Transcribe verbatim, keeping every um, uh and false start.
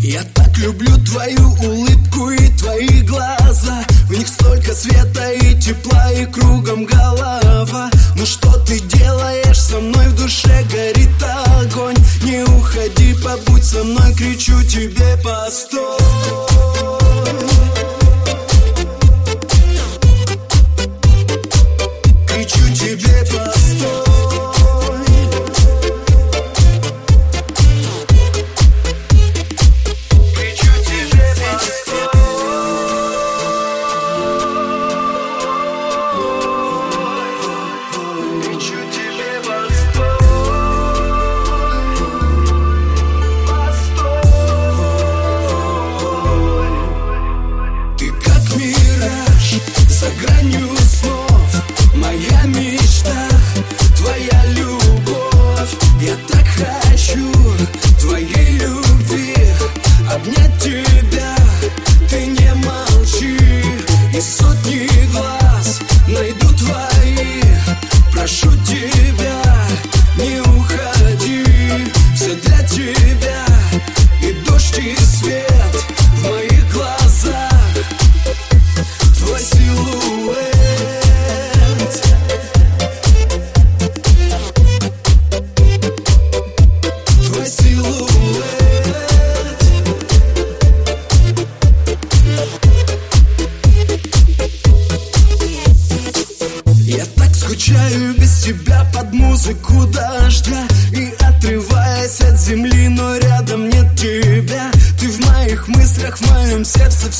Я так люблю твою улыбку и твои глаза. В них столько света и тепла, и кругом голова. Ну что ты делаешь со мной? В душе горит огонь. Не уходи, побудь со мной, кричу тебе: постой. Кричу тебе: постой. За гранью снов моя мечта, твоя любовь. Я так хочу твоей любви, обнять тебя, ты не молчи. И сотни глаз найду твои, прошу тебя, не уходи. Все для тебя, и дождь, и свет в моих глазах. Твой силуэт, твой силуэт. Я так скучаю без тебя под музыку дождя, и отрываясь от земли, но рядом нет тебя. Ты в моих мыслях, в моем сердце